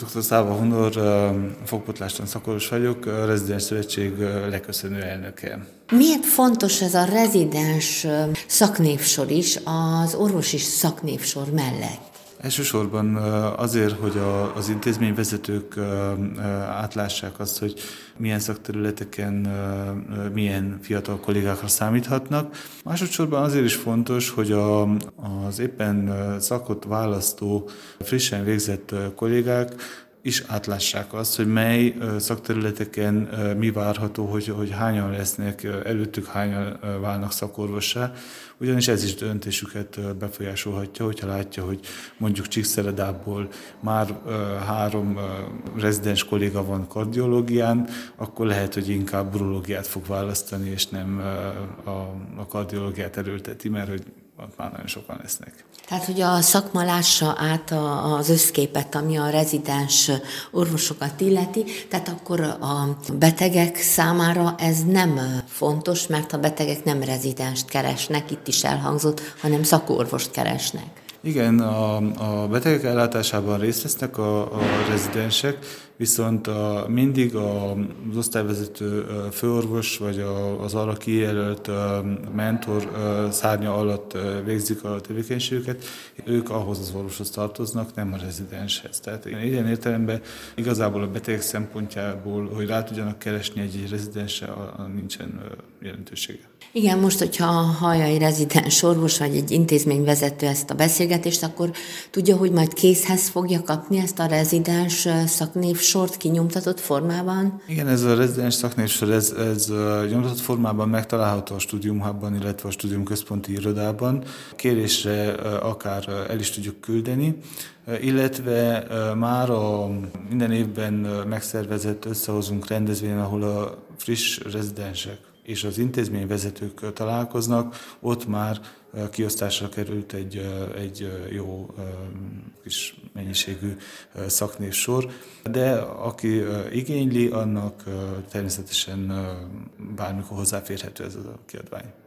Dr. Száva Hunor, fogpótlástan szakorvos vagyok, a Rezidens Szövetség leköszönő elnöke. Miért fontos ez a rezidens szaknévsor is az orvosi szaknévsor mellett? Elsősorban azért, hogy az intézményvezetők átlássák azt, hogy milyen szakterületeken milyen fiatal kollégákra számíthatnak. Másodszorban azért is fontos, hogy az éppen szakot választó, frissen végzett kollégák is átlássák azt, hogy mely szakterületeken mi várható, hogy hányan lesznek, előttük hányan válnak szakorvossá, ugyanis ez is döntésüket befolyásolhatja, hogyha látja, hogy mondjuk Csíkszeredából már 3 rezidens kolléga van kardiológián, akkor lehet, hogy inkább urológiát fog választani, és nem a kardiológiát erőlteti, mert hogy ott már nagyon sokan lesznek. Tehát, hogy a szakma lássa át az összképet, ami a rezidens orvosokat illeti, tehát akkor a betegek számára ez nem fontos, mert a betegek nem rezidenst keresnek, itt is elhangzott, hanem szakorvost keresnek. Igen, a betegek ellátásában részt vesznek a rezidensek, viszont mindig az osztályvezető főorvos vagy az arra kijelölt mentor szárnya alatt végzik a tevékenységüket. Ők ahhoz az orvoshoz tartoznak, nem a rezidenshez. Tehát ilyen értelemben igazából a betegek szempontjából, hogy rá tudjanak keresni egy rezidensre, nincsen jelentősége. Igen, most, hogyha hallja egy rezidens orvos vagy egy intézményvezető ezt a beszélgetést, akkor tudja, hogy majd készhez fogja kapni ezt a rezidens szaknévsort kinyomtatott formában? Igen, ez a rezidens szaknévsor, ez nyomtatott formában megtalálható a Studium Hubban, illetve a Studium központi irodában. Kérésre akár el is tudjuk küldeni, illetve már minden évben megszervezett összehozunk rendezvényen, ahol a friss rezidensek és az intézményvezetők találkoznak, ott már kiosztásra került egy jó kis mennyiségű szaknévsor, de aki igényli, annak természetesen bármikor hozzáférhető ez a kiadvány.